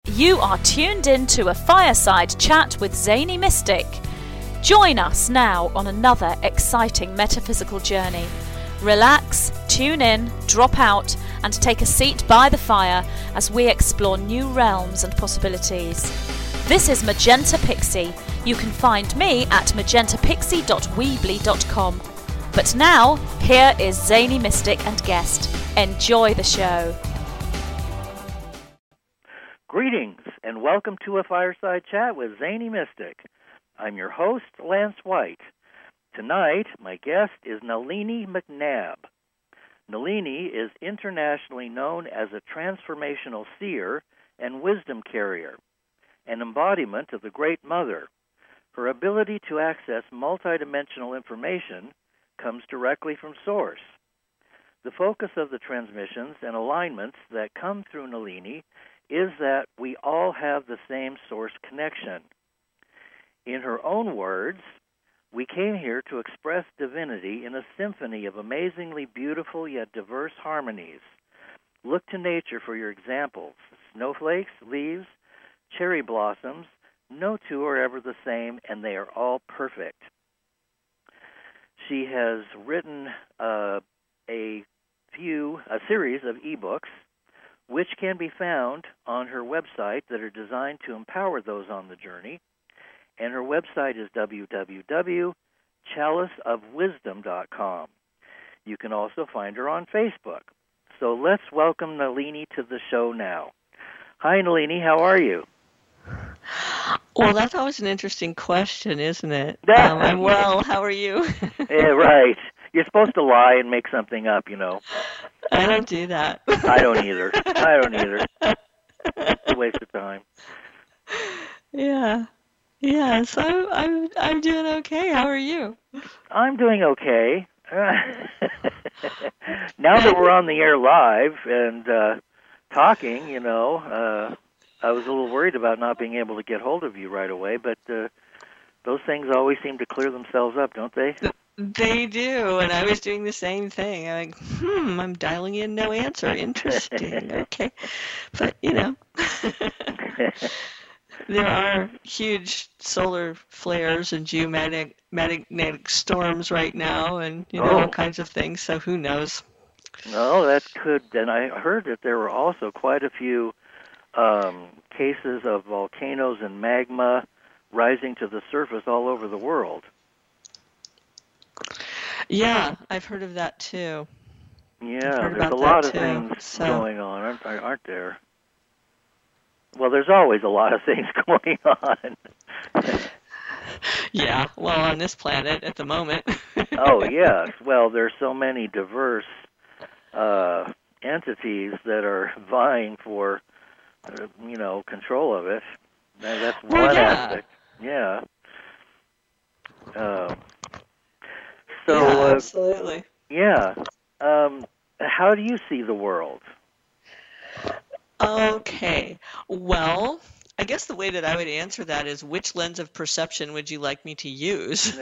You are tuned in to a fireside chat with Zany Mystic. Join us now on another exciting metaphysical journey. Relax, tune in, drop out, and take a seat by the fire as we explore new realms and possibilities. This is Magenta Pixie. You can find me at magentapixie.weebly.com. But now, here is Zany Mystic and guest. Enjoy the show. Greetings and welcome to a fireside chat with Zany Mystic. I'm your host, Lance White. Tonight, my guest is Nalini McNabb. Nalini is internationally known as a transformational seer and wisdom carrier, an embodiment of the Great Mother. Her ability to access multidimensional information comes directly from Source. The focus of the transmissions and alignments that come through Nalini is that we all have the same Source connection. In her own words, we came here to express divinity in a symphony of amazingly beautiful yet diverse harmonies. Look to nature for your examples. Snowflakes, leaves, cherry blossoms, no two are ever the same, and they are all perfect. She has written a series of ebooks, which can be found on her website that are designed to empower those on the journey. And her website is www.chaliceofwisdom.com. You can also find her on Facebook. So let's welcome Nalini to the show now. Hi, Nalini. How are you? Well, that's always an interesting question, isn't it? I'm well. How are you? Yeah, right. You're supposed to lie and make something up, you know. I don't do that. I don't either. It's a waste of time. Yeah. So I'm doing okay. How are you? I'm doing okay. Now that we're on the air live and talking, you know, I was a little worried about not being able to get hold of you right away, but those things always seem to clear themselves up, don't they? They do, and I was doing the same thing. I'm like, I'm dialing in, no answer. Interesting. Okay. But, you know, there are huge solar flares and geomagnetic storms right now and, you know, all kinds of things, so who knows? No, that could, and I heard that there were also quite a few cases of volcanoes and magma rising to the surface all over the world. Yeah, I've heard of that too. Yeah, there's a lot of things going on, aren't there? Well, there's always a lot of things going on. Yeah, well, on this planet at the moment. Oh, yes. Well, there's so many diverse entities that are vying for, control of it. That's one aspect. Yeah. Absolutely. Yeah. How do you see the world? Okay. Well, I guess the way that I would answer that is, which lens of perception would you like me to use?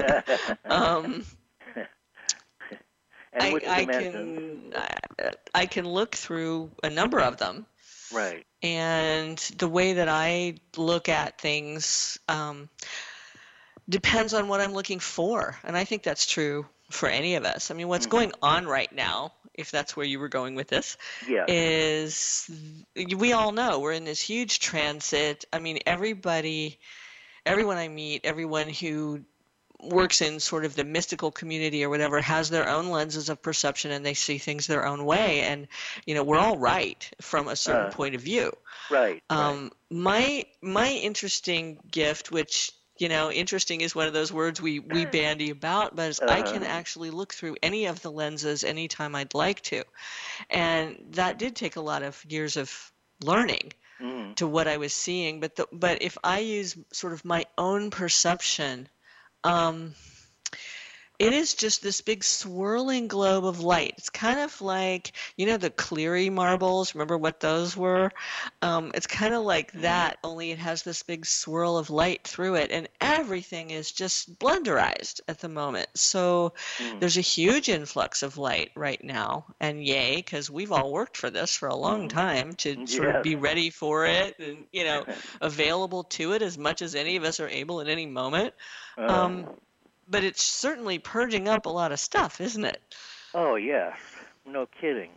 I can look through a number of them. Right. And the way that I look at things depends on what I'm looking for. And I think that's true for any of us. I mean, what's going on right now, if that's where you were going with this, is we all know we're in this huge transit. I mean, everyone I meet, everyone who works in sort of the mystical community or whatever, has their own lenses of perception and they see things their own way. And, you know, we're all right from a certain point of view. Right. My interesting gift, which, you know, interesting is one of those words we bandy about, but I can actually look through any of the lenses anytime I'd like to. And that did take a lot of years of learning to what I was seeing. But if I use sort of my own perception, it is just this big swirling globe of light. It's kind of like, the Cleary marbles. Remember what those were? It's kind of like that, only it has this big swirl of light through it, and everything is just blenderized at the moment. So there's a huge influx of light right now, and yay, because we've all worked for this for a long time to sort of be ready for it and, available to it as much as any of us are able at any moment. But it's certainly purging up a lot of stuff, isn't it? Oh, yes. No kidding.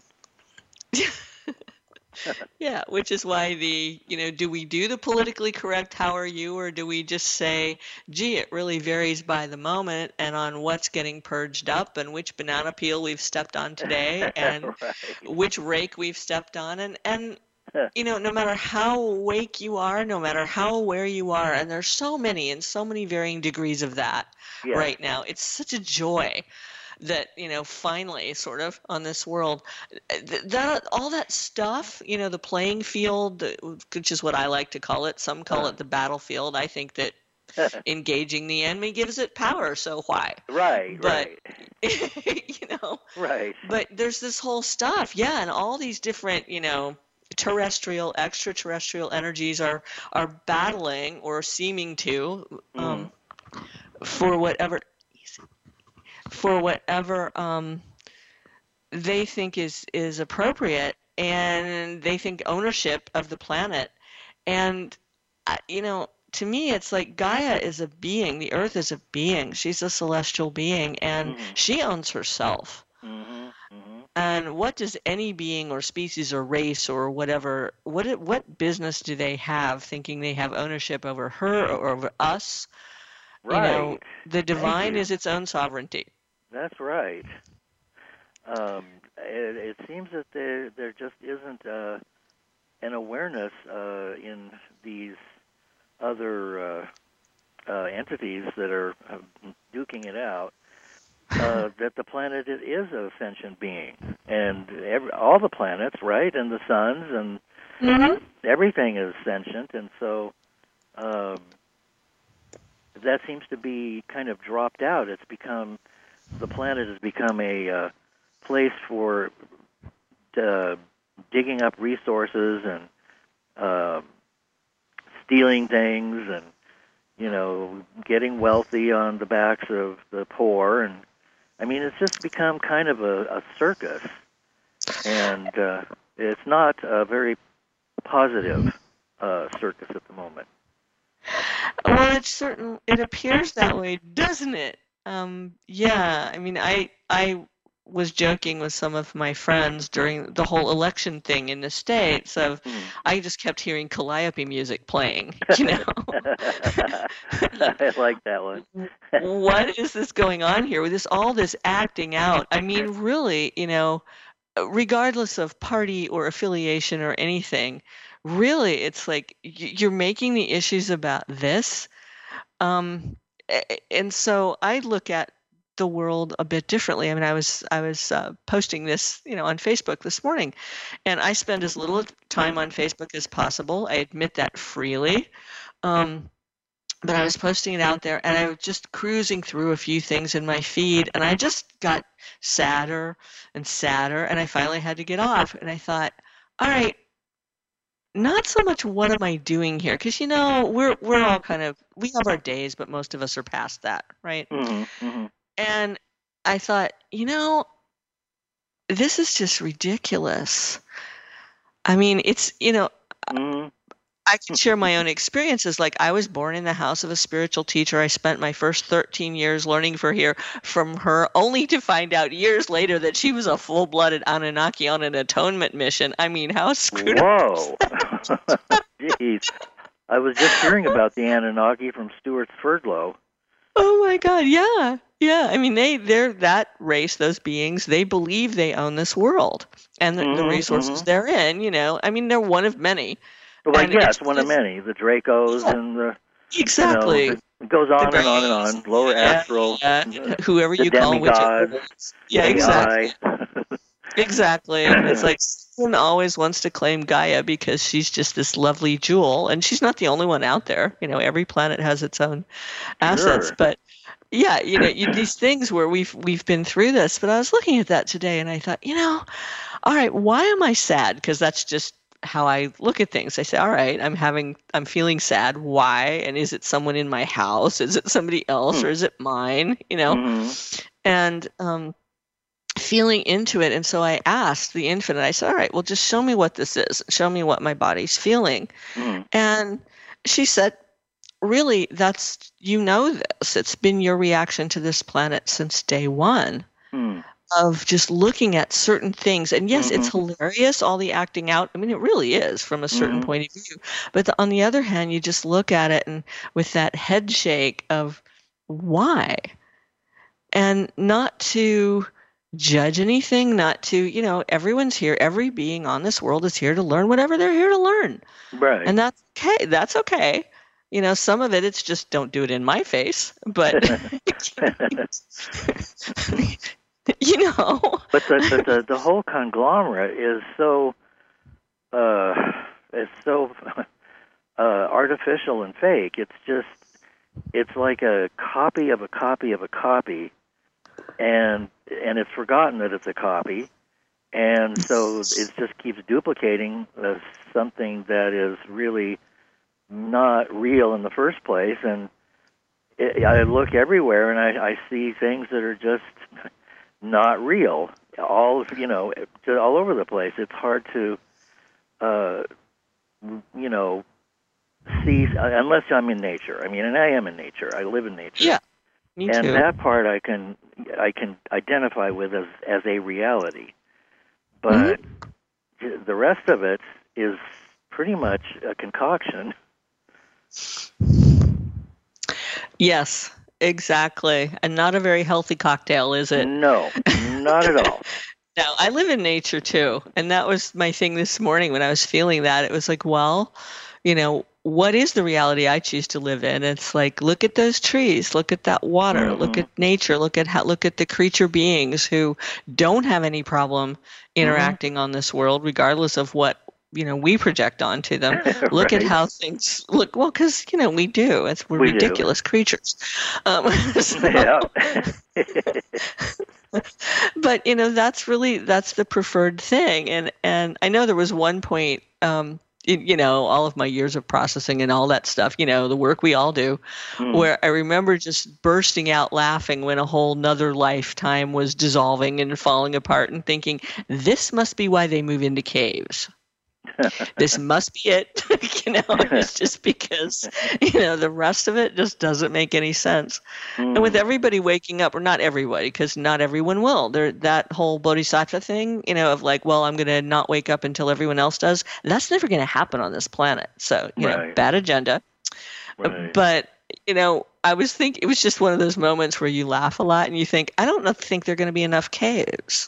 Yeah, which is why do we do the politically correct how are you, or do we just say, gee, it really varies by the moment and on what's getting purged up and which banana peel we've stepped on today and which rake we've stepped on. And no matter how awake you are, no matter how aware you are, and there's so many and so many varying degrees of that right now. It's such a joy that, finally sort of on this world, that all that stuff, the playing field, which is what I like to call it. Some call it the battlefield. I think that engaging the enemy gives it power, so why? Right. Right. But there's this whole stuff, and all these different, terrestrial, extraterrestrial energies are battling or seeming to for whatever they think is appropriate, and they think ownership of the planet. And to me, it's like Gaia is a being. The Earth is a being. She's a celestial being, and she owns herself. And what does any being or species or race or whatever, what business do they have thinking they have ownership over her or over us? Right. The divine is its own sovereignty. That's right. It seems that there just isn't an awareness in these other entities that are duking it out. That the planet is a sentient being, and all the planets, right, and the suns, and everything is sentient, and so that seems to be kind of dropped out. The planet has become a place for digging up resources and stealing things, and getting wealthy on the backs of the poor, and I mean, it's just become kind of a circus, and it's not a very positive circus at the moment. Well, it appears that way, doesn't it? I mean, I was joking with some of my friends during the whole election thing in the States of I just kept hearing Calliope music playing, I like that one. What is this going on here with all this acting out? I mean, really, regardless of party or affiliation or anything, really, it's like you're making the issues about this. And so I look at the world a bit differently. I mean, I was posting this, on Facebook this morning, and I spend as little time on Facebook as possible. I admit that freely. But I was posting it out there, and I was just cruising through a few things in my feed, and I just got sadder and sadder, and I finally had to get off. And I thought, all right, not so much what am I doing here, because we're all we have our days, but most of us are past that, right? And I thought, this is just ridiculous. I mean, it's I can share my own experiences. Like, I was born in the house of a spiritual teacher. I spent my first 13 years learning from her, only to find out years later that she was a full-blooded Anunnaki on an atonement mission. I mean, how screwed up. Whoa. Jeez. I was just hearing about the Anunnaki from Stuart Sverdlow. Oh, my God, yeah. Yeah, I mean, they're that race, those beings, they believe they own this world and the resources therein, I mean, they're one of many. Well, it's one of many. The Dracos and the... Exactly. It goes on and on and on. Lower astral. Whoever you call whichever. Yeah, exactly. Exactly. It's like someone always wants to claim Gaia because she's just this lovely jewel, and she's not the only one out there. Every planet has its own assets, Sure. But Yeah, these things where we've been through this, but I was looking at that today and I thought, all right, why am I sad? Because that's just how I look at things. I say, all right, I'm feeling sad. Why? And is it someone in my house? Is it somebody else, or is it mine? And feeling into it. And so I asked the infinite, I said, all right, well, just show me what this is. Show me what my body's feeling. And she said, really, this. It's been your reaction to this planet since day one of just looking at certain things. And yes, it's hilarious, all the acting out. I mean, it really is from a certain point of view. But on the other hand, you just look at it and with that head shake of why? And not to judge anything, not to, everyone's here. Every being on this world is here to learn whatever they're here to learn. Right. And that's okay. That's okay. Some of it's just don't do it in my face, but But the whole conglomerate is so artificial and fake. It's like a copy of a copy of a copy, and it's forgotten that it's a copy, and so it just keeps duplicating something that is really not real in the first place. And I look everywhere and I see things that are just not real, all over the place. It's hard to see unless I'm in nature. I mean, and I am in nature. I live in nature. Yeah, me too. And that part I can identify with as a reality, but the rest of it is pretty much a concoction. Yes, exactly. And not a very healthy cocktail, is it? No, not at all. No, I live in nature too. And that was my thing this morning when I was feeling that. It was like, well, what is the reality I choose to live in? It's like, look at those trees, look at that water, look at nature, look at the creature beings who don't have any problem interacting on this world, regardless of what we project onto them. Look at how things look. Well, because we do. We're ridiculous creatures. Yeah. But that's the preferred thing. And I know there was one point, all of my years of processing and all that stuff, the work we all do, where I remember just bursting out laughing when a whole nother lifetime was dissolving and falling apart, and thinking, this must be why they move into caves. This must be it. It's just because, the rest of it just doesn't make any sense. And with everybody waking up, or not everybody, because not everyone will. That whole bodhisattva thing, of like, well, I'm going to not wake up until everyone else does. That's never going to happen on this planet. So, bad agenda. Right. But, I was thinking, it was just one of those moments where you laugh a lot and you think, I don't think there are going to be enough caves.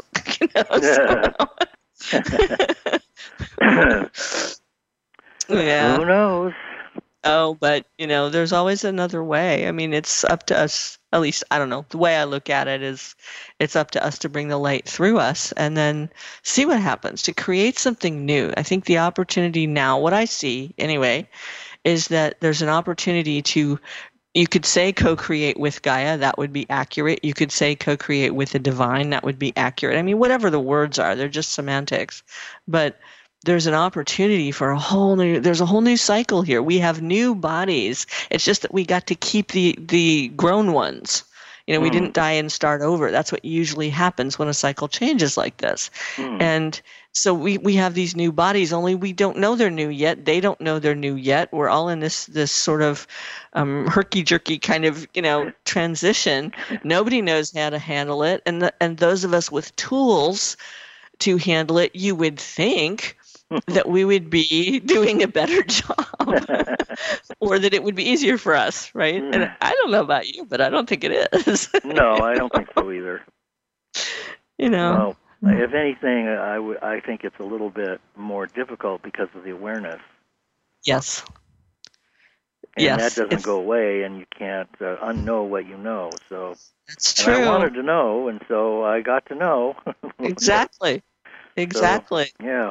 Yeah. Who knows? Oh, but there's always another way. I mean, it's up to us. At least, I don't know. The way I look at it is, it's up to us to bring the light through us, and then see what happens, to create something new. I think the opportunity now, what I see anyway, is that there's an opportunity to. You could say co-create with Gaia, that would be accurate. You could say co-create with the divine, that would be accurate. I mean, whatever the words are, they're just semantics. But there's an opportunity for there's a whole new cycle here. We have new bodies. It's just that we got to keep the grown ones. We didn't die and start over. That's what usually happens when a cycle changes like this. And so we have these new bodies, only we don't know they're new yet. They don't know they're new yet. We're all in this sort of herky-jerky kind of, transition. Nobody knows how to handle it. And those of us with tools to handle it, you would think that we would be doing a better job, or that it would be easier for us, right? And I don't know about you, but I don't think it is. No, I don't think so either. No, if anything, I think it's a little bit more difficult because of the awareness. Yes. And that doesn't go away, and you can't unknow what you know. So that's true. And I wanted to know, and so I got to know. Exactly. So, yeah.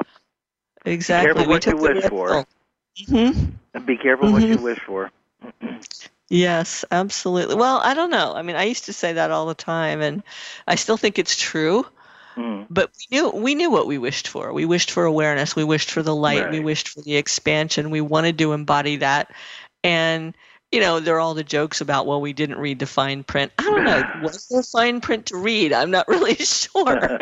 Exactly. Be careful what you wish for. Mm-hmm. And be careful what you wish for. Yes, absolutely. Well, I don't know. I mean, I used to say that all the time, and I still think it's true. But we knew what we wished for. We wished for awareness. We wished for the light. Right. We wished for the expansion. We wanted to embody that. And there are all the jokes about, well, we didn't read the fine print. I don't know. Was there fine print to read? I'm not really sure.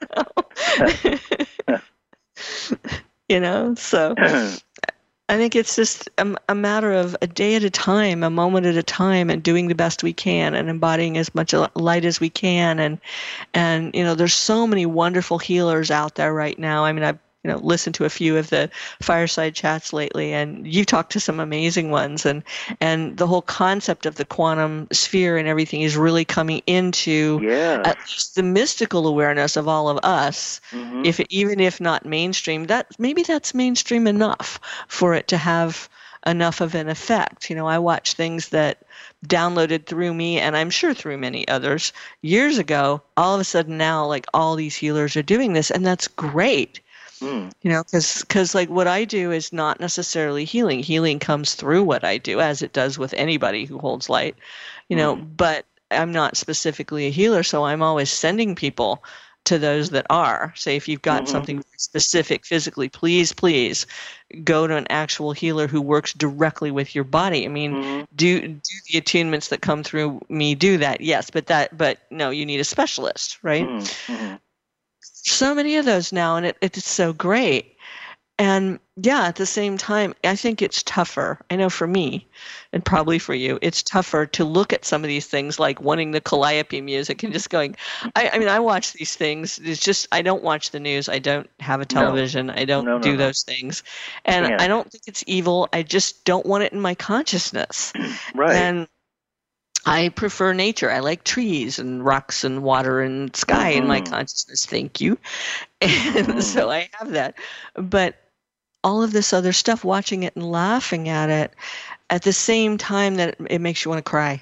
So I think it's just a matter of a day at a time, a moment at a time, and doing the best we can and embodying as much light as we can. And there's so many wonderful healers out there right now. I mean, I've listened to a few of the fireside chats lately, and you've talked to some amazing ones. And the whole concept of the quantum sphere and everything is really coming into at least the mystical awareness of all of us. Mm-hmm. Even if not mainstream, maybe that's mainstream enough for it to have enough of an effect. I watch things that downloaded through me, and I'm sure through many others years ago. All of a sudden now, like, all these healers are doing this, and that's great. Because like what I do is not necessarily healing. Healing comes through what I do, as it does with anybody who holds light, but I'm not specifically a healer, so I'm always sending people to those that are. Say, if you've got something specific physically, please go to an actual healer who works directly with your body. I mean, do the attunements that come through me do that? Yes, but no, you need a specialist, right? Mm-hmm. So many of those now, and it's so great. And yeah, at the same time, I think it's tougher. I know for me, and probably for you, it's tougher to look at some of these things like wanting the Calliope music and just going, I mean, I watch these things. It's just, I don't watch the news. I don't have a television. No. I don't do those things. And I don't think it's evil. I just don't want it in my consciousness. Right. And I prefer nature. I like trees and rocks and water and sky in my consciousness. Thank you. And so I have that. But all of this other stuff, watching it and laughing at it, at the same time that it makes you want to cry.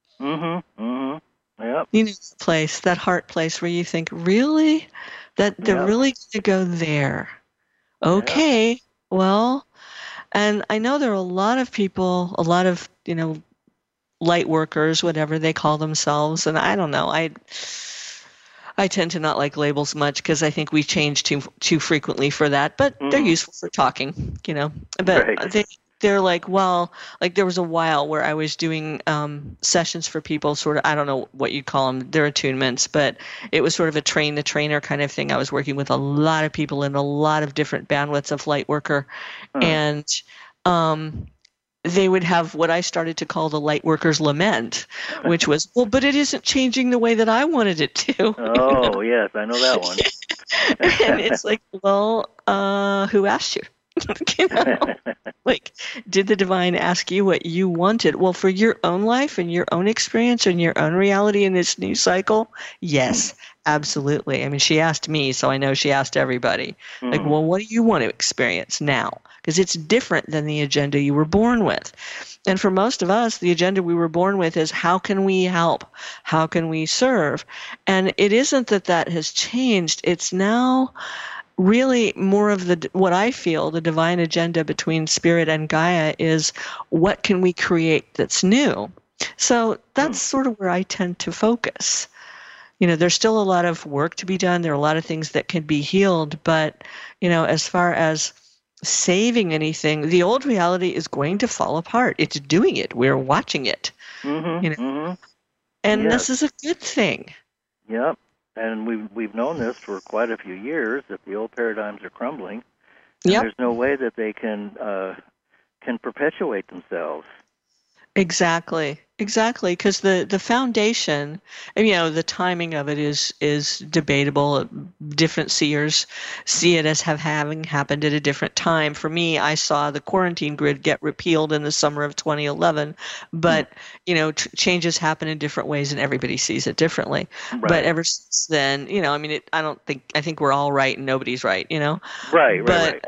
Yep. That heart place where you think, really? That they're really going to go there. Okay, well, and I know there are a lot of people, a lot of, light workers, whatever they call themselves, and I don't know. I tend to not like labels much because I think we change too frequently for that, but they're useful for talking, But they're like, well, like there was a while where I was doing sessions for people, sort of, I don't know what you'd call them, they're attunements, but it was sort of a train the trainer kind of thing. I was working with a lot of people in a lot of different bandwidths of light worker, and they would have what I started to call the light worker's lament, which was, well, but it isn't changing the way that I wanted it to. Oh, yes, I know that one. And it's like, well, who asked you? Like, did the divine ask you what you wanted? Well, for your own life and your own experience and your own reality in this new cycle, yes, absolutely. I mean, she asked me, so I know she asked everybody. Like, well, what do you want to experience now? Because it's different than the agenda you were born with. And for most of us, the agenda we were born with is, how can we help? How can we serve? And it isn't that has changed. It's now really more of what I feel the divine agenda between Spirit and Gaia is, what can we create that's new? So that's sort of where I tend to focus. There's still a lot of work to be done. There are a lot of things that can be healed. But, as far as saving anything, the old reality is going to fall apart. It's doing it. We're watching it. And this is a good thing. Yep. And we've known this for quite a few years, that the old paradigms are crumbling. And there's no way that they can perpetuate themselves. Exactly, because the foundation, and the timing of it is debatable. Different seers see it as having happened at a different time. For me, I saw the quarantine grid get repealed in the summer of 2011, but changes happen in different ways, and everybody sees it differently. Right. But ever since then, I think we're all right and nobody's right. Right.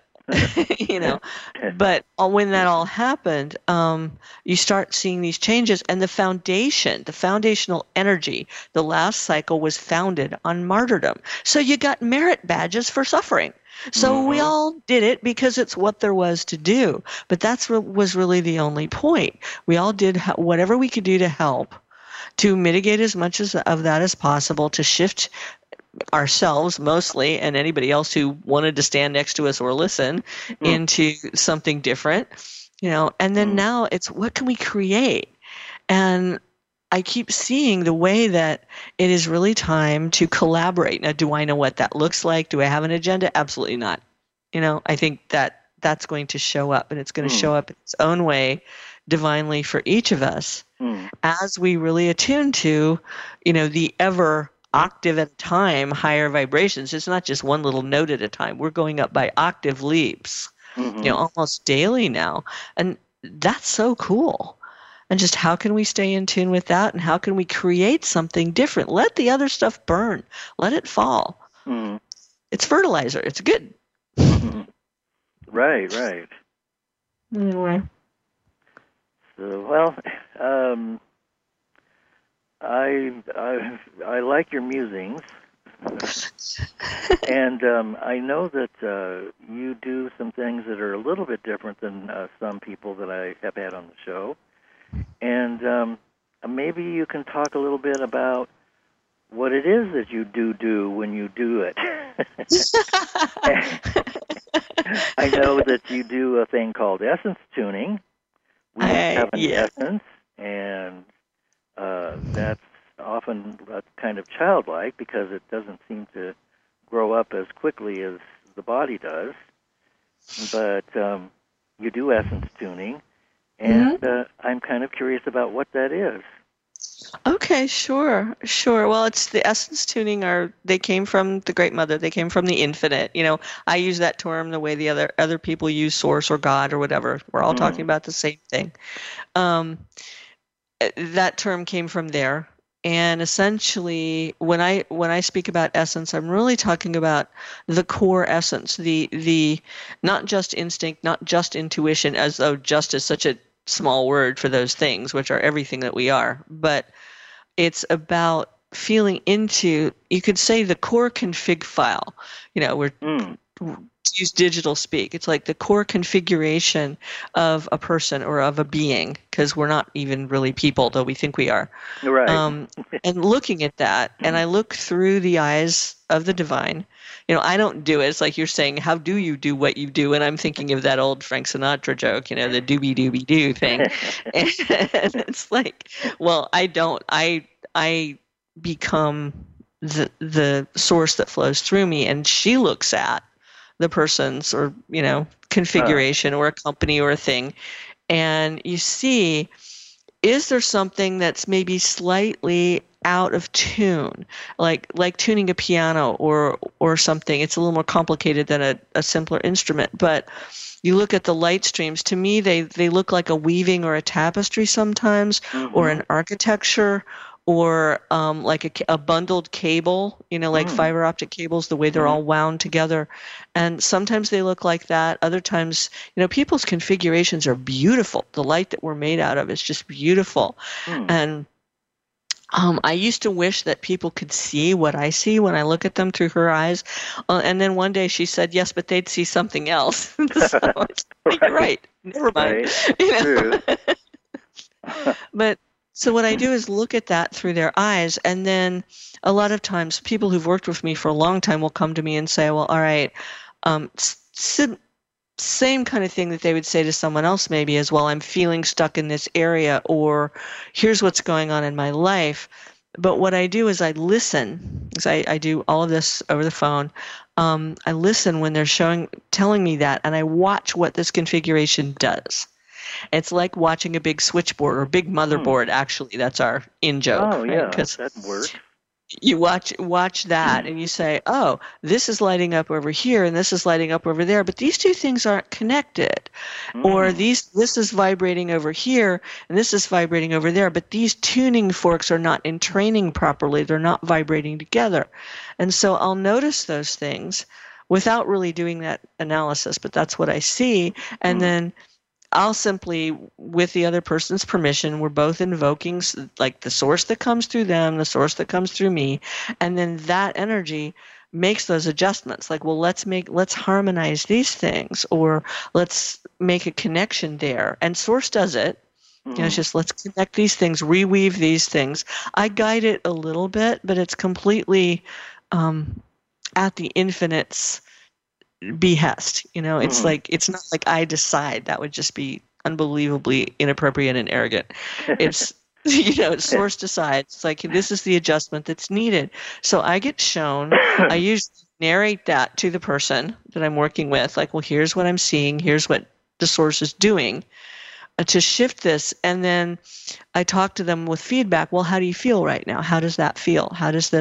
But when that all happened, you start seeing these changes, and the foundational energy, the last cycle was founded on martyrdom. So you got merit badges for suffering. So we all did it because it's what there was to do. But that's what was really the only point. We all did whatever we could do to help, to mitigate as much of that as possible, to shift ourselves mostly, and anybody else who wanted to stand next to us or listen, into something different, and then now it's what can we create? And I keep seeing the way that it is really time to collaborate. Now, do I know what that looks like? Do I have an agenda? Absolutely not. I think that's going to show up, and it's going to show up in its own way divinely for each of us as we really attune to, the ever octave at a time, higher vibrations. It's not just one little note at a time. We're going up by octave leaps, almost daily now. And that's so cool. And just how can we stay in tune with that? And how can we create something different? Let the other stuff burn. Let it fall. It's fertilizer. It's good. Right. Anyway. So, well, I like your musings, and I know that you do some things that are a little bit different than some people that I have had on the show, and maybe you can talk a little bit about what it is that you do when you do it. I know that you do a thing called essence tuning. We have an essence, and that's often kind of childlike because it doesn't seem to grow up as quickly as the body does. But you do essence tuning, and I'm kind of curious about what that is. Okay, sure. Well, it's the essence tuning they came from the Great Mother. They came from the infinite. I use that term the way the other people use source or God or whatever. We're all talking about the same thing. That term came from there. And essentially, when I speak about essence, I'm really talking about the core essence, the not just instinct, not just intuition, as though just is such a small word for those things, which are everything that we are. But it's about feeling into, you could say, the core config file. We're use digital speak. It's like the core configuration of a person or of a being, because we're not even really people, though we think we are. Right. And looking at that, and I look through the eyes of the divine. I don't do it. It's like you're saying, how do you do what you do? And I'm thinking of that old Frank Sinatra joke, the doobie-doobie-doo thing. And it's like, well, I don't. I become the source that flows through me, and she looks at the person's or configuration or a company or a thing, and you see, is there something that's maybe slightly out of tune, like tuning a piano or something? It's a little more complicated than a simpler instrument, but you look at the light streams. To me, they look like a weaving or a tapestry sometimes, or an architecture, or like a bundled cable, like fiber optic cables, the way they're all wound together. And sometimes they look like that. Other times, people's configurations are beautiful. The light that we're made out of is just beautiful. And I used to wish that people could see what I see when I look at them through her eyes. And then one day she said, yes, but they'd see something else. So you're right. Never mind. True. But so what I do is look at that through their eyes, and then a lot of times people who've worked with me for a long time will come to me and say, well, all right, same kind of thing that they would say to someone else maybe as well, I'm feeling stuck in this area, or here's what's going on in my life. But what I do is I listen, because I do all of this over the phone. I listen when they're telling me that, and I watch what this configuration does. It's like watching a big switchboard or big motherboard, actually. That's our in-joke. Oh, yeah, that works. You watch that, and you say, oh, this is lighting up over here, and this is lighting up over there, but these two things aren't connected. Or this is vibrating over here, and this is vibrating over there, but these tuning forks are not entraining properly. They're not vibrating together. And so I'll notice those things without really doing that analysis, but that's what I see, and then I'll simply, with the other person's permission, we're both invoking like the source that comes through them, the source that comes through me, and then that energy makes those adjustments. Like, well, let's harmonize these things, or let's make a connection there. And Source does it. It's just, let's connect these things, reweave these things. I guide it a little bit, but it's completely at the infinite's behest. It's like, it's not like I decide. That would just be unbelievably inappropriate and arrogant. It's Source decides. It's like, this is the adjustment that's needed. So I get shown. I usually narrate that to the person that I'm working with. Like, well, here's what I'm seeing. Here's what the Source is doing to shift this. And then I talk to them with feedback. Well, how do you feel right now? How does that feel?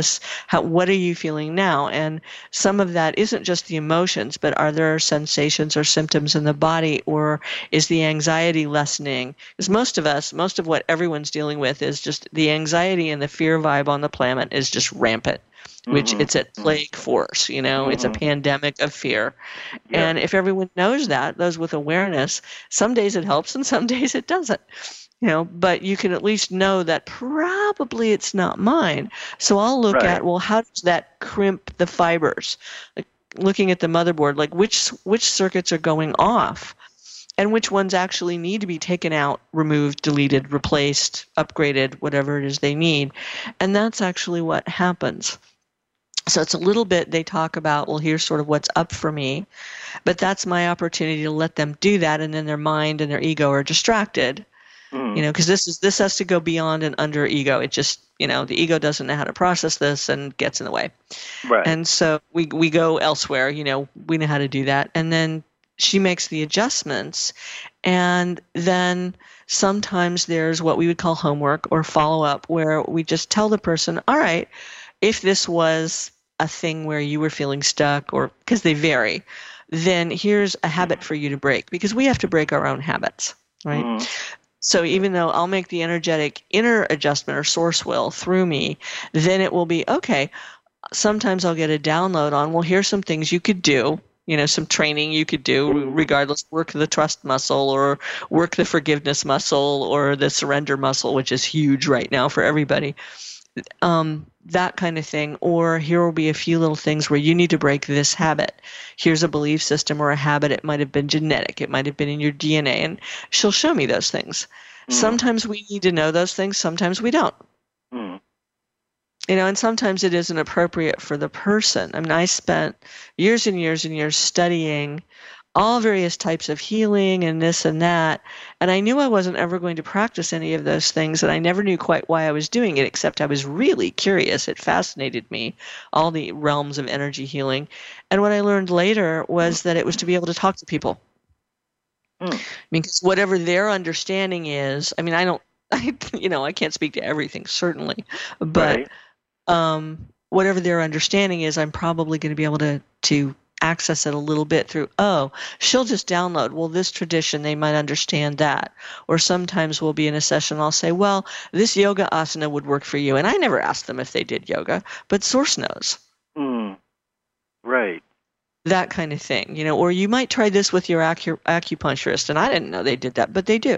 What are you feeling now? And some of that isn't just the emotions, but are there sensations or symptoms in the body, or is the anxiety lessening? Because most of what everyone's dealing with is just the anxiety and the fear vibe on the planet is just rampant. Which it's at plague force, it's a pandemic of fear. Yeah. And if everyone knows that, those with awareness, some days it helps and some days it doesn't. But you can at least know that probably it's not mine. So I'll look at, well, how does that crimp the fibers? Like, looking at the motherboard, like which circuits are going off and which ones actually need to be taken out, removed, deleted, replaced, upgraded, whatever it is they need. And that's actually what happens. So it's a little bit, they talk about, well, here's sort of what's up for me, but that's my opportunity to let them do that, and then their mind and their ego are distracted, because this has to go beyond and under ego. It just, the ego doesn't know how to process this and gets in the way. Right. And so we go elsewhere, we know how to do that. And then she makes the adjustments, and then sometimes there's what we would call homework or follow-up, where we just tell the person, all right, if this was a thing where you were feeling stuck, or because they vary, then here's a habit for you to break, because we have to break our own habits, right? So even though I'll make the energetic inner adjustment, or Source will, through me, then it will be, okay, sometimes I'll get a download on, well, here's some things you could do, some training you could do, regardless, work the trust muscle, or work the forgiveness muscle, or the surrender muscle, which is huge right now for everybody. That kind of thing. Or here will be a few little things where you need to break this habit. Here's a belief system or a habit. It might have been genetic. It might have been in your DNA. And she'll show me those things. Sometimes we need to know those things. Sometimes we don't. And sometimes it isn't appropriate for the person. I mean, I spent years and years and years studying all various types of healing and this and that, and I knew I wasn't ever going to practice any of those things, and I never knew quite why I was doing it, except I was really curious. It fascinated me, all the realms of energy healing. And what I learned later was that it was to be able to talk to people. Because whatever their understanding is, I mean, I can't speak to everything, certainly, but whatever their understanding is, I'm probably going to be able to access it a little bit through, she'll just download, well, this tradition, they might understand that. Or sometimes we'll be in a session, I'll say, well, this yoga asana would work for you. And I never asked them if they did yoga, but Source knows. Right. That kind of thing, or you might try this with your acupuncturist, and I didn't know they did that, but they do.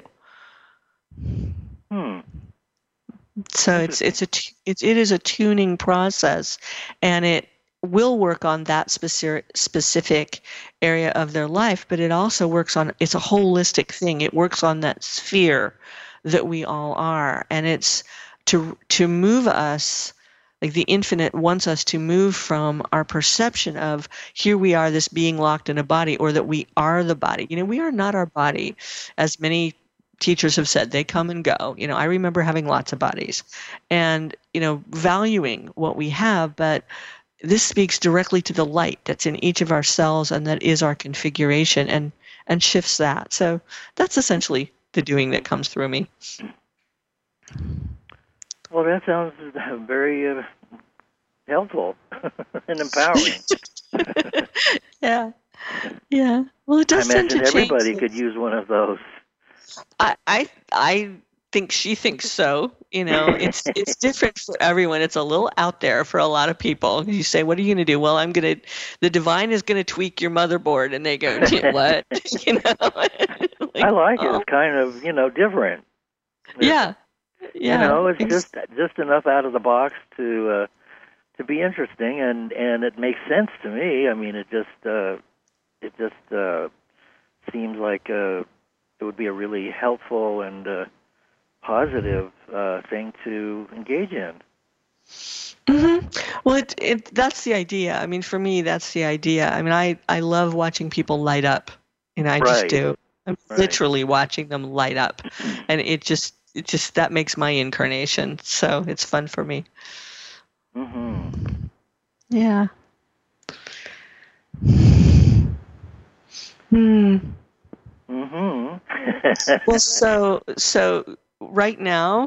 So it is a tuning process, and it will work on that specific area of their life, but it also works on, it's a holistic thing. It works on that sphere that we all are, and it's to move us, like the infinite wants us to move from our perception of here we are, this being locked in a body, or that we are the body. We are not our body, as many teachers have said. They come and go. I remember having lots of bodies and, valuing what we have, but this speaks directly to the light that's in each of our cells, and that is our configuration, and shifts that. So that's essentially the doing that comes through me. Well, that sounds very helpful and empowering. Yeah. Well, it does tend to change. I imagine everybody could use one of those. I think she thinks so. It's different for everyone. It's a little out there for a lot of people. You say, what are you going to do? Well, the divine is going to tweak your motherboard. And they go, what? I like it. It's kind of, different. Yeah. It's just enough out of the box to to be interesting, and it makes sense to me. I mean, it just seems like it would be a really helpful and positive thing to engage in. Mm-hmm. Well, that's the idea. I mean, for me, that's the idea. I mean, I love watching people light up. You know, I just do. I'm literally watching them light up, and it just that makes my incarnation. So it's fun for me. Mm-hmm. Yeah. Well, so right now,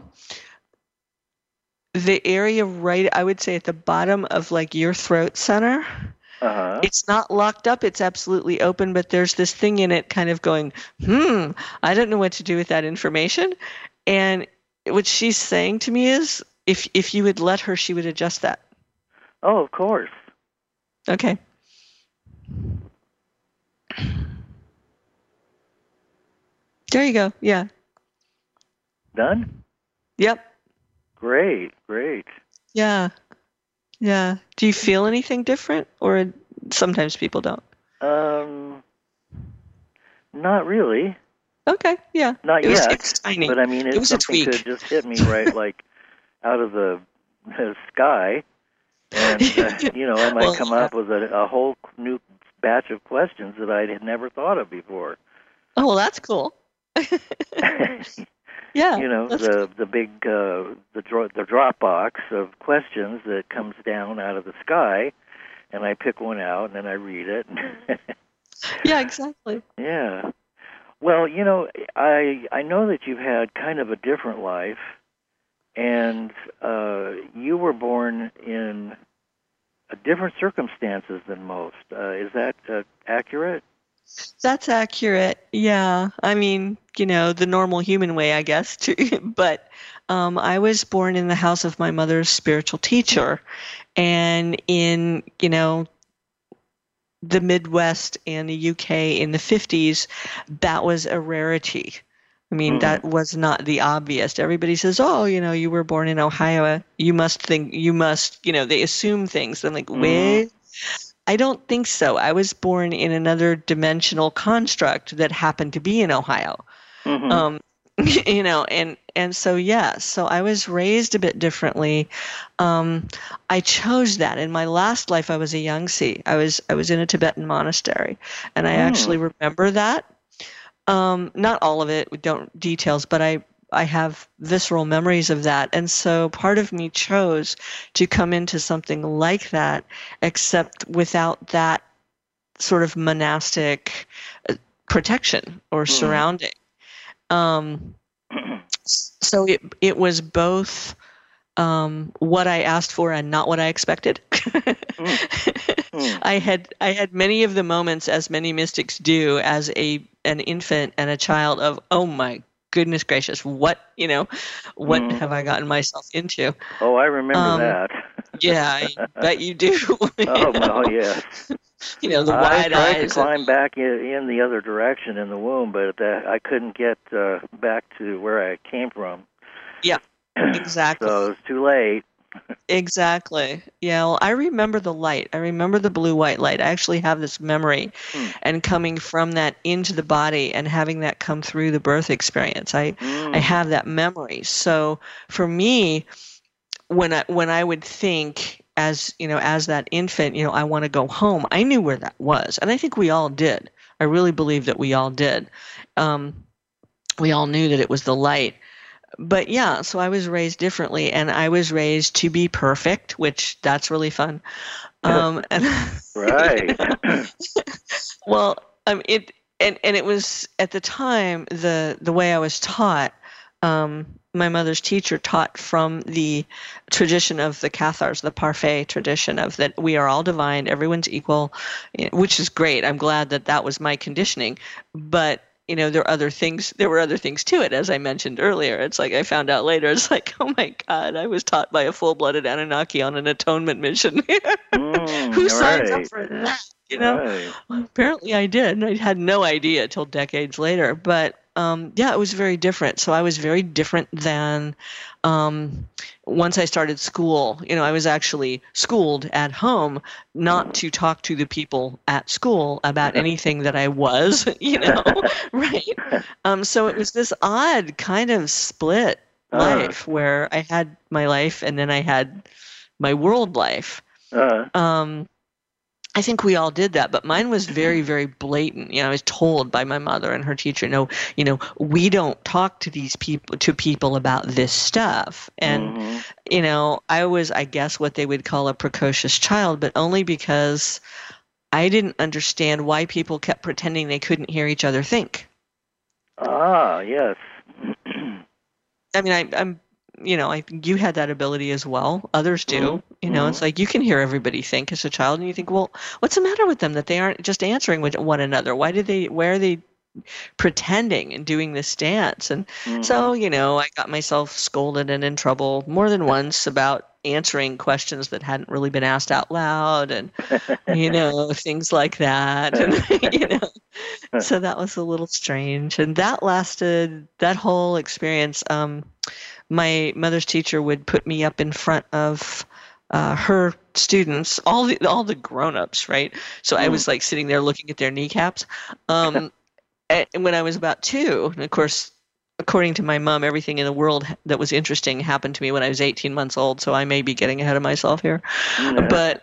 the area I would say at the bottom of like your throat center, it's not locked up, it's absolutely open, but there's this thing in it kind of going, I don't know what to do with that information. And what she's saying to me is, if you would let her, she would adjust that. Oh, of course. Okay. There you go. Yeah. Done? Yep. Great. Yeah. Yeah. Do you feel anything different, or sometimes people don't? Not really. Okay. Yeah. Not yet. It was tiny. But I mean, if something could just hit me right, like out of the sky, and I might come up with a whole new batch of questions that I had never thought of before. Oh, well, that's cool. Yeah. The big the drop box of questions that comes down out of the sky, and I pick one out and then I read it. Yeah, exactly. Yeah. Well, I know that you've had kind of a different life, and you were born in different circumstances than most. Is that accurate? That's accurate. Yeah. I mean, the normal human way, I guess, too. But I was born in the house of my mother's spiritual teacher, and in, the Midwest and the UK in the 50s, that was a rarity. I mean, that was not the obvious. Everybody says, oh, you were born in Ohio. They assume things. I'm like, wait, I don't think so. I was born in another dimensional construct that happened to be in Ohio. And so, yeah, so I was raised a bit differently. I chose that. In my last life, I was a Yangtze. I was in a Tibetan monastery, and I actually remember that. Not all of it, details, but I have visceral memories of that. And so part of me chose to come into something like that, except without that sort of monastic protection or surrounding. So it was both what I asked for and not what I expected. I had many of the moments, as many mystics do, as an infant and a child, of, oh my goodness gracious, what have I gotten myself into? Oh, I remember that. Yeah, I bet you do. Oh, well, yes. The wide eyes. I tried to climb back in the other direction in the womb, but I couldn't get back to where I came from. Yeah, exactly. So it was too late. Exactly. Yeah, well, I remember the light. I remember the blue-white light. I actually have this memory, and coming from that into the body and having that come through the birth experience. I have that memory. So for me, when I would think, as that infant, I want to go home, I knew where that was, and I think we all did. I really believe that we all did. We all knew that it was the light. But yeah, so I was raised differently, and I was raised to be perfect, which that's really fun. Right. Well, it was at the time the way I was taught. My mother's teacher taught from the tradition of the Cathars, the Parfait tradition of that we are all divine, everyone's equal, which is great. I'm glad that was my conditioning, but there were other things to it, as I mentioned earlier. It's like I found out later, it's like, oh my God, I was taught by a full-blooded Anunnaki on an atonement mission. Who signs up for that? Well, apparently I did, and I had no idea till decades later. But it was very different. So I was very different than once I started school. I was actually schooled at home not to talk to the people at school about anything that I was, right? So it was this odd kind of split life where I had my life and then I had my world life. I think we all did that, but mine was very, very blatant. I was told by my mother and her teacher, no, we don't talk to people about this stuff. And, I was, I guess, what they would call a precocious child, but only because I didn't understand why people kept pretending they couldn't hear each other think. Ah, yes. I mean, I'm you had that ability as well. Others do. It's like you can hear everybody think as a child, and you think, well, what's the matter with them that they aren't just answering with one another? Why are they pretending and doing this dance? And so, I got myself scolded and in trouble more than once about answering questions that hadn't really been asked out loud, and things like that. And so that was a little strange, and that whole experience. My mother's teacher would put me up in front of her students, all the grown-ups, right? So I was like sitting there looking at their kneecaps. And when I was about 2, and of course, according to my mom, everything in the world that was interesting happened to me when I was 18 months old. So I may be getting ahead of myself here, but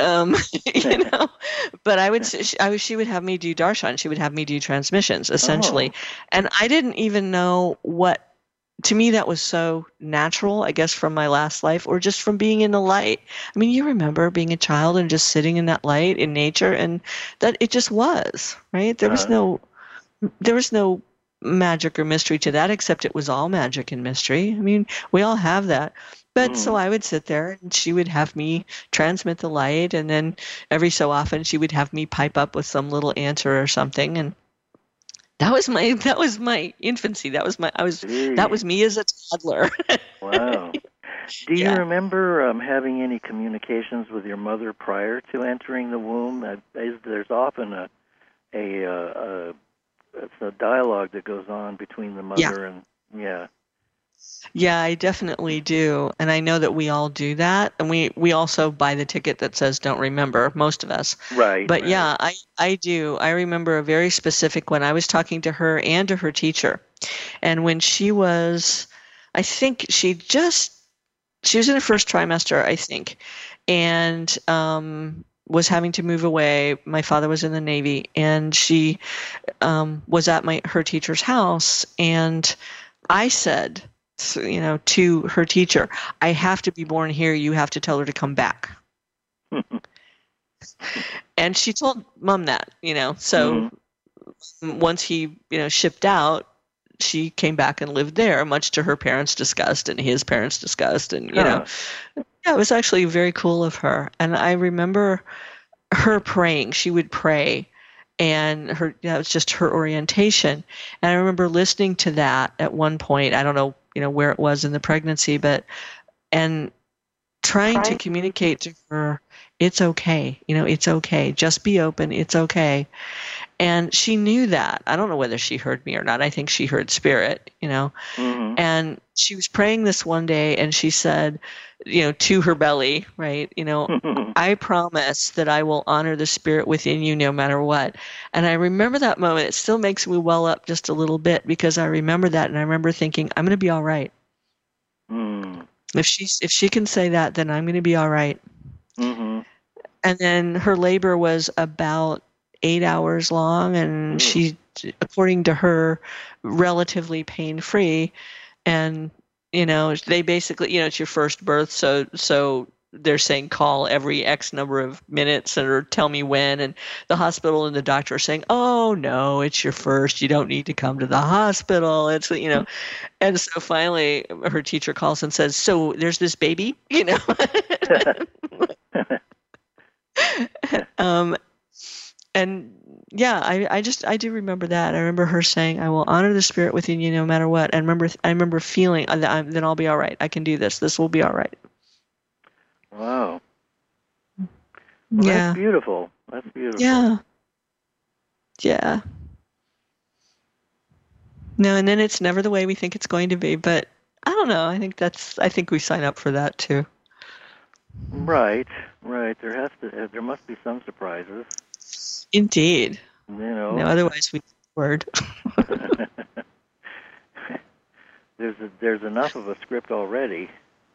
but she would have me do darshan. She would have me do transmissions essentially, and I didn't even know what. To me, that was so natural, I guess, from my last life or just from being in the light. I mean, you remember being a child and just sitting in that light in nature, and that it just was, right? There was no magic or mystery to that, except it was all magic and mystery. I mean, we all have that. But so I would sit there and she would have me transmit the light, and then every so often she would have me pipe up with some little answer or something, and that was my infancy. That was me as a toddler. Wow. Do you remember having any communications with your mother prior to entering the womb? There's often a dialogue that goes on between the mother and Yeah, I definitely do. And I know that we all do that. And we also buy the ticket that says don't remember, most of us. Right. But yeah, I do. I remember a very specific one. I was talking to her and to her teacher. And when she was, I think she was in her first trimester, I think. And was having to move away. My father was in the Navy. And she was at her teacher's house. And I said, to her teacher, I have to be born here. You have to tell her to come back. And she told Mom that, so once he, shipped out, she came back and lived there, much to her parents' disgust and his parents' disgust. And, it was actually very cool of her. And I remember her praying. She would pray. And that was just her orientation. And I remember listening to that at one point. I don't know, where it was in the pregnancy, and trying to communicate to her, it's okay. It's okay. Just be open. It's okay. And she knew that. I don't know whether she heard me or not. I think she heard spirit, And she was praying this one day, and she said, to her belly, right? I promise that I will honor the spirit within you no matter what. And I remember that moment. It still makes me well up just a little bit because I remember that, and I remember thinking, I'm going to be all right. If she can say that, then I'm going to be all right. And then her labor was about 8 hours long, and she, according to her, relatively pain-free. And they basically, it's your first birth, so they're saying call every X number of minutes or tell me when, and the hospital and the doctor are saying, oh no, it's your first, you don't need to come to the hospital. It's, and so finally her teacher calls and says, so there's this baby, and yeah, I do remember that. I remember her saying, I will honor the spirit within you no matter what. And I remember feeling that then I'll be all right. I can do this. This will be all right. Wow. Well, yeah. That's beautiful. That's beautiful. Yeah. Yeah. No, and then it's never the way we think it's going to be. But I don't know. I think we sign up for that too. Right. There must be some surprises. Indeed. No, otherwise we word. There's enough of a script already.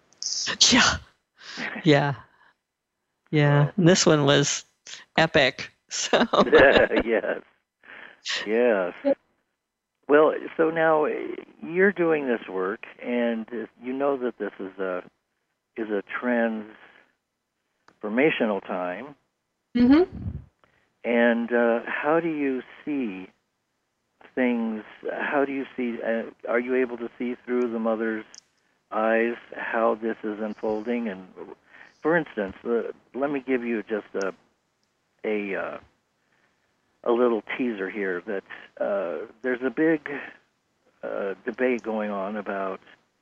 Yeah. Well, and this one was epic. So. Yes. Well, so now you're doing this work, and you know that this is a transformational time. Mm-hmm. And how do you see things? How do you see? Are you able to see through the mother's eyes how this is unfolding? And for instance, let me give you just a little teaser here that there's a big debate going on about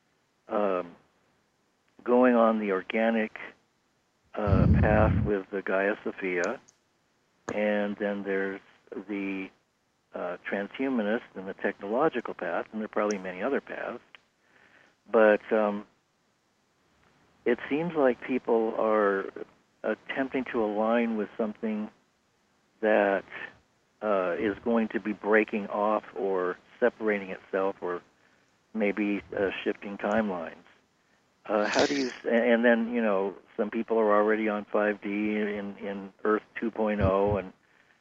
going on the organic path with the Gaia Sophia, and then there's the transhumanist and the technological path, and there are probably many other paths. But it seems like people are attempting to align with something that is going to be breaking off or separating itself, or maybe shifting timelines. How do you? And then some people are already on 5D in Earth 2.0, and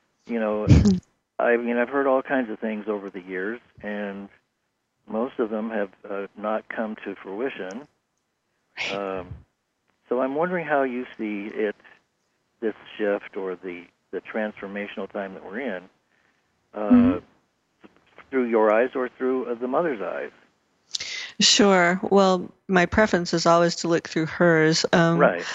I've heard all kinds of things over the years, and most of them have not come to fruition. So I'm wondering how you see this shift or the transformational time that we're in, through your eyes or through the mother's eyes. Sure. Well, my preference is always to look through hers. Right.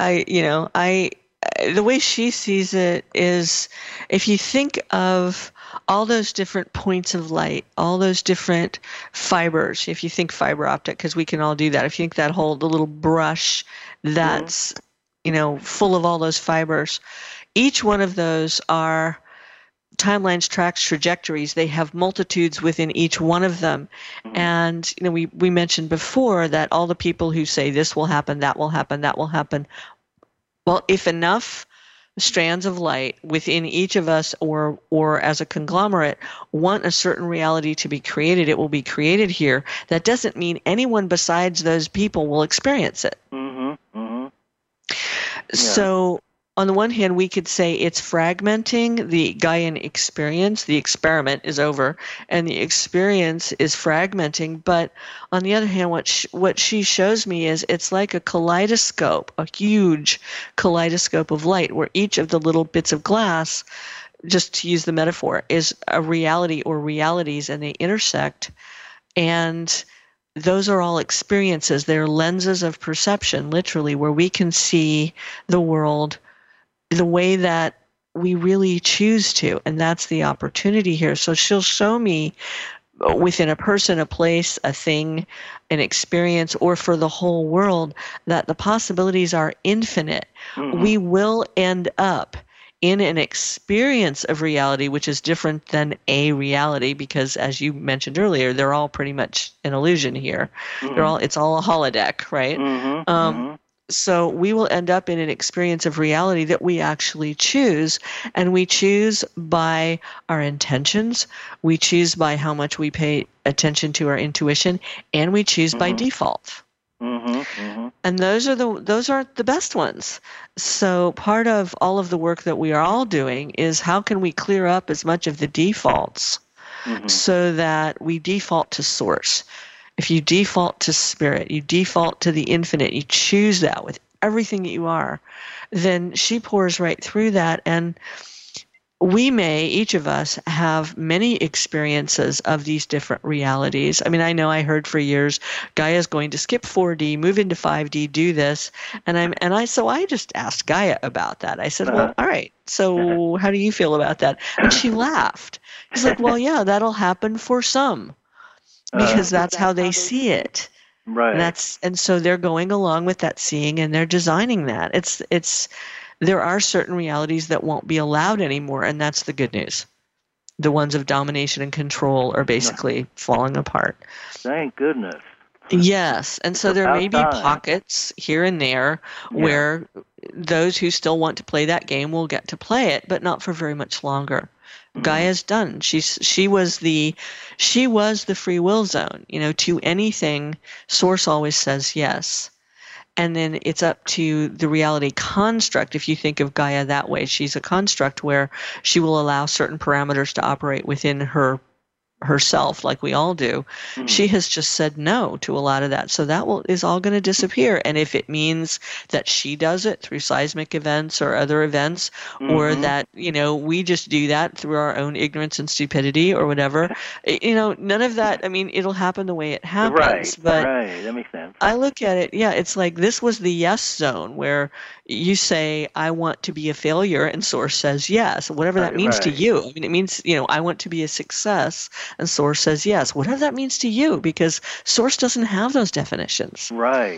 The way she sees it is, if you think of all those different points of light, all those different fibers, if you think fiber optic, because we can all do that. If you think the little brush that's, full of all those fibers, each one of those are timelines, tracks, trajectories. They have multitudes within each one of them. And, we mentioned before that all the people who say this will happen, that will happen, that will happen. Well, if enough strands of light within each of us or as a conglomerate want a certain reality to be created, it will be created here. That doesn't mean anyone besides those people will experience it. So on the one hand, we could say it's fragmenting the Gaian experience. The experiment is over, and the experience is fragmenting. But on the other hand, what she shows me is it's like a kaleidoscope, a huge kaleidoscope of light, where each of the little bits of glass, just to use the metaphor, is a reality or realities, and they intersect. And those are all experiences. They're lenses of perception, literally, where we can see the world the way that we really choose to, and that's the opportunity here. So she'll show me within a person, a place, a thing, an experience, or for the whole world, that the possibilities are infinite. We will end up in an experience of reality which is different than a reality, because as you mentioned earlier, they're all pretty much an illusion here. It's all a holodeck, right? So we will end up in an experience of reality that we actually choose, and we choose by our intentions, we choose by how much we pay attention to our intuition, and we choose by default. And those aren't the best ones. So part of all of the work that we are all doing is how can we clear up as much of the defaults so that we default to source. If you default to spirit, you default to the infinite, you choose that with everything that you are, then she pours right through that. And we may, each of us, have many experiences of these different realities. I mean, I know I heard for years, Gaia's going to skip 4D, move into 5D, do this. So I just asked Gaia about that. I said, well, all right, so how do you feel about that? And she laughed. She's like, well, yeah, that'll happen for some. Because that's how they see it, right? And so they're going along with that seeing, and they're designing that. There are certain realities that won't be allowed anymore, and that's the good news. the ones of domination and control are basically falling apart. Thank goodness. Yes, and so there may be time. pockets here and there where those who still want to play that game will get to play it, but not for very much longer. Gaia's done. She was the free will zone. To anything, Source always says yes. And then it's up to the reality construct. If you think of Gaia that way, she's a construct where she will allow certain parameters to operate within herself, like we all do. She has just said no to a lot of that, so that is all going to disappear. And if it means that she does it through seismic events or other events, or that we just do that through our own ignorance and stupidity or whatever, none of that. I mean, it'll happen the way it happens. Right, that makes sense. I look at it, it's like this was the yes zone where you say, I want to be a failure, and Source says yes, whatever that means to you. I mean, it means, I want to be a success, and Source says yes, whatever that means to you, because Source doesn't have those definitions. Right.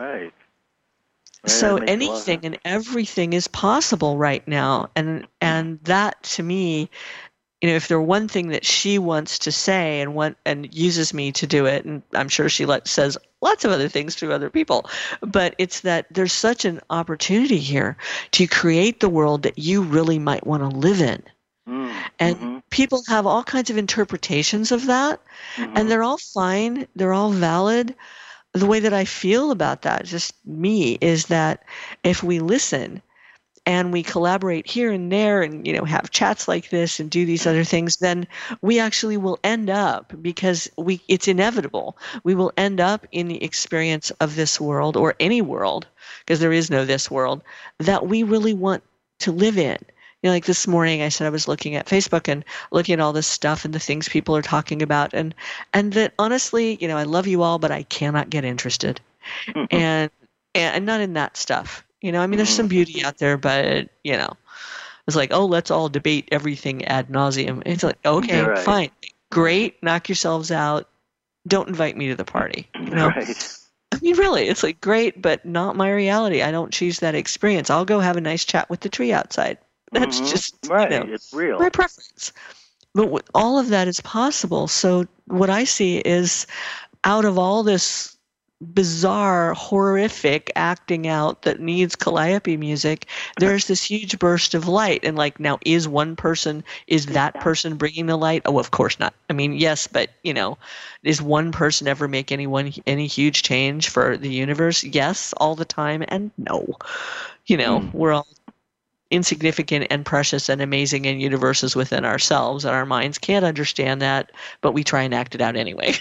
So anything and everything is possible right now, and that to me, if there's one thing that she wants to say and uses me to do it, and I'm sure she says lots of other things to other people, but it's that there's such an opportunity here to create the world that you really might want to live in. And people have all kinds of interpretations of that, and they're all fine, they're all valid. The way that I feel about that, just me, is that if we listen and we collaborate here and there and, have chats like this and do these other things, then we actually will end up, because it's inevitable, we will end up in the experience of this world, or any world, because there is no this world, that we really want to live in. Like this morning I said I was looking at Facebook and looking at all this stuff and the things people are talking about, and that honestly, I love you all, but I cannot get interested. And not in that stuff. There's some beauty out there, but, it's like, oh, let's all debate everything ad nauseum. It's like, okay, fine. Great. Knock yourselves out. Don't invite me to the party. Right. I mean, really, it's like, great, but not my reality. I don't choose that experience. I'll go have a nice chat with the tree outside. That's just, it's real. My preference. But all of that is possible. So what I see is, out of all this bizarre, horrific acting out that needs calliope music, there's this huge burst of light. And now, is that person bringing the light? Oh, of course not. I mean, yes, but, is one person ever make any huge change for the universe? Yes, all the time, and no. We're all insignificant and precious and amazing in universes within ourselves, and our minds can't understand that, but we try and act it out anyway.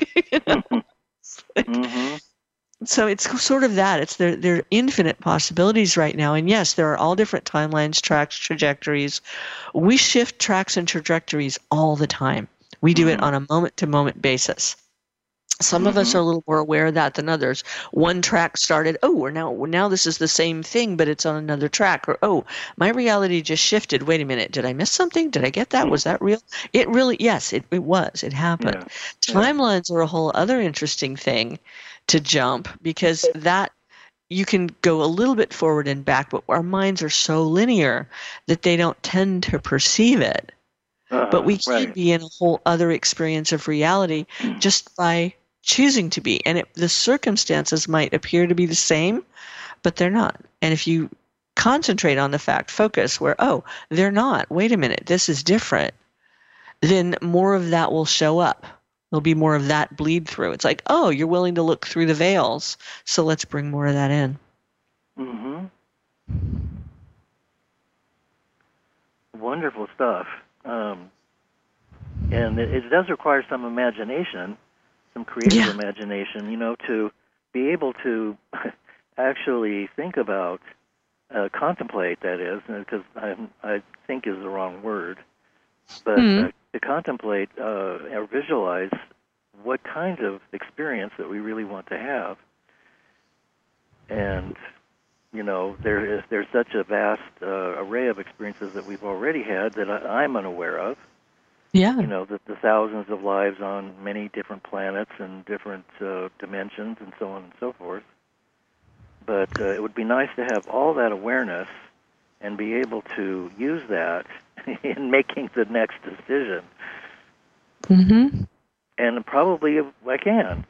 So it's sort of that. It's there are infinite possibilities right now, and yes, there are all different timelines, tracks, trajectories. We shift tracks and trajectories all the time. We do it on a moment-to-moment basis. Some of us are a little more aware of that than others. One track started, now this is the same thing, but it's on another track. Or, my reality just shifted. Wait a minute, did I miss something? Did I get that? Was that real? It really, yes, it was. It happened. Yeah. Timelines are a whole other interesting thing to jump, because that you can go a little bit forward and back, but our minds are so linear that they don't tend to perceive it. But we can be in a whole other experience of reality just by choosing to be. And the circumstances might appear to be the same, but they're not. And if you concentrate on the fact, focus where, they're not, wait a minute, this is different, then more of that will show up. There'll be more of that bleed through. It's like, you're willing to look through the veils, so let's bring more of that in. Wonderful stuff. And it does require some imagination, some creative imagination, to be able to actually think about, contemplate, that is, because I think is the wrong word, but to contemplate or visualize what kind of experience that we really want to have. And, there's such a vast array of experiences that we've already had that I'm unaware of. Yeah. The thousands of lives on many different planets and different dimensions and so on and so forth. But it would be nice to have all that awareness and be able to use that in making the next decision. Mm-hmm. And probably I can.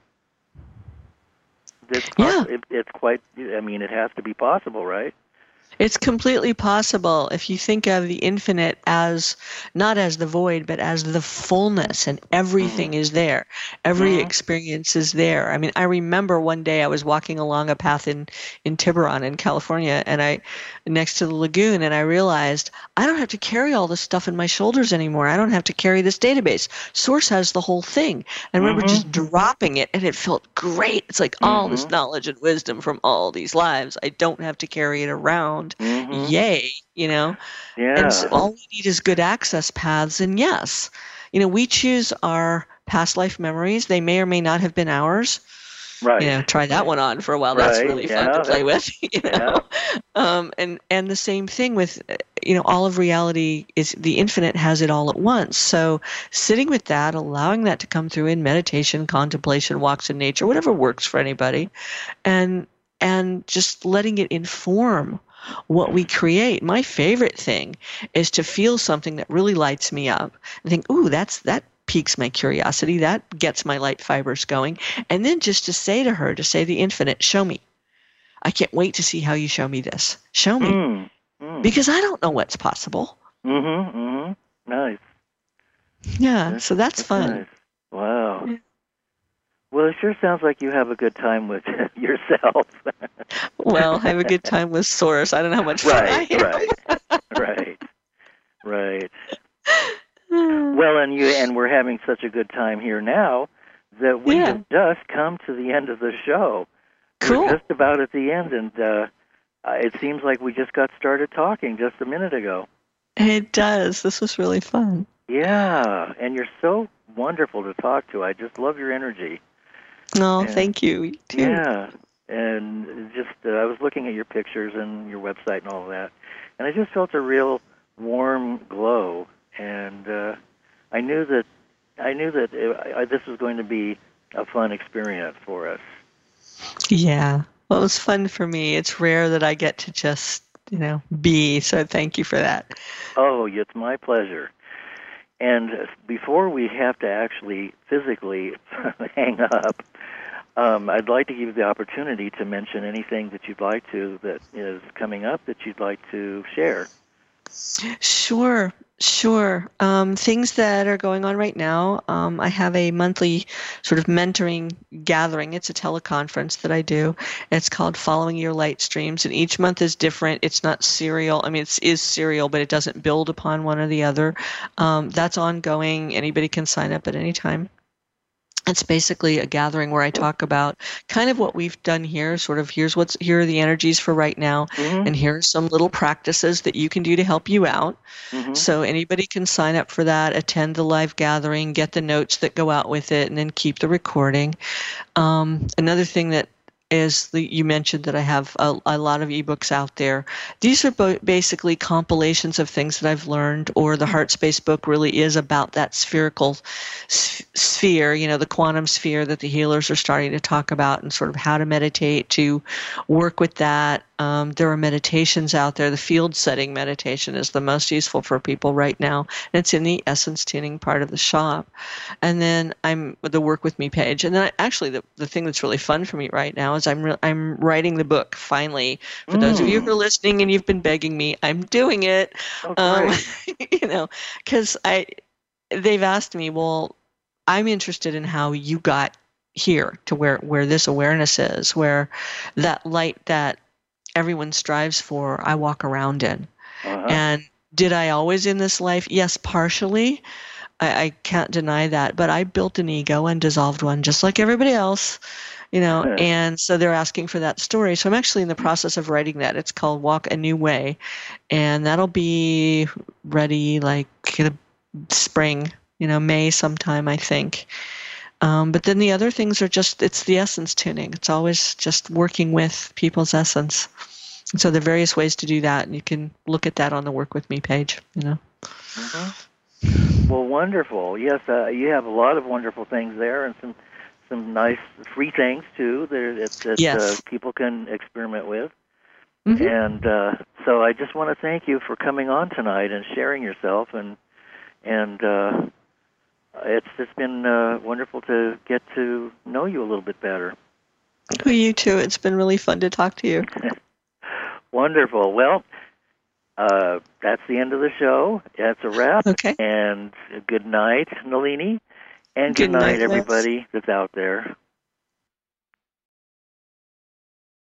It's quite, I mean, it has to be possible, right? It's completely possible if you think of the infinite as not as the void, but as the fullness, and everything is there. Every experience is there. I mean, I remember one day I was walking along a path in Tiburon in California, and next to the lagoon, and I realized I don't have to carry all this stuff in my shoulders anymore. I don't have to carry this database. Source has the whole thing. I remember just dropping it, and it felt great. It's like all this knowledge and wisdom from all these lives. I don't have to carry it around. Yay, Yeah. And so all we need is good access paths. And yes, we choose our past life memories. They may or may not have been ours. Right. Try that one on for a while. That's really fun to play with. And the same thing with, all of reality is the infinite has it all at once. So sitting with that, allowing that to come through in meditation, contemplation, walks in nature, whatever works for anybody, and just letting it inform what we create. My favorite thing is to feel something that really lights me up and think, ooh, that piques my curiosity, that gets my light fibers going, and then just to say the infinite, show me. I can't wait to see how you show me this. Show me. Because I don't know what's possible. Nice. Yeah, so that's fun. Nice. Wow. Yeah. Well, it sure sounds like you have a good time with yourself. Well, I have a good time with Source. I don't know how much fun I have. Right. Well, and we're having such a good time here now that we have just come to the end of the show. Cool. We're just about at the end, and it seems like we just got started talking just a minute ago. It does. This was really fun. Yeah, and you're so wonderful to talk to. I just love your energy. Oh, thank you. You too. Yeah, and just I was looking at your pictures and your website and all of that, and I just felt a real warm glow, and I knew that this was going to be a fun experience for us. Yeah, well, it was fun for me. It's rare that I get to just be, so thank you for that. Oh, it's my pleasure. And before we have to actually physically hang up, I'd like to give you the opportunity to mention anything that you'd like to that is coming up that you'd like to share. Sure. Things that are going on right now. I have a monthly sort of mentoring gathering. It's a teleconference that I do. It's called Following Your Light Streams, and each month is different. It's not serial. I mean, it is serial, but it doesn't build upon one or the other. That's ongoing. Anybody can sign up at any time. It's basically a gathering where I talk about kind of what we've done here, sort of here are the energies for right now, and here are some little practices that you can do to help you out. So anybody can sign up for that, attend the live gathering, get the notes that go out with it, and then keep the recording. Another thing that is you mentioned that I have a lot of ebooks out there. These are basically compilations of things that I've learned, or the Heart Space book really is about that spherical sphere, the quantum sphere that the healers are starting to talk about, and sort of how to meditate to work with that. There are meditations out there. The field setting meditation is the most useful for people right now. And it's in the Essence Tuning part of the shop. And then I'm the Work With Me page. And then actually the thing that's really fun for me right now is I'm writing the book finally. For those of you who are listening and you've been begging me, I'm doing it. Because they've asked me, well, I'm interested in how you got here to where this awareness is, where that light that everyone strives for, I walk around in. And did I always in this life? Yes, partially. I can't deny that. But I built an ego and dissolved one just like everybody else, and so they're asking for that story. So I'm actually in the process of writing that. It's called Walk a New Way. And that'll be ready like in the spring, May sometime, I think. But then the other things are it's the essence tuning. It's always just working with people's essence. And so there are various ways to do that, and you can look at that on the Work With Me page, Well, wonderful. Yes, you have a lot of wonderful things there, and some nice free things, too, that people can experiment with. And so I just want to thank you for coming on tonight and sharing yourself, and it's just been wonderful to get to know you a little bit better. Well, you too. It's been really fun to talk to you. Wonderful. Well, that's the end of the show. That's a wrap. Okay. And good night, Nalini. And good night, everybody that's out there.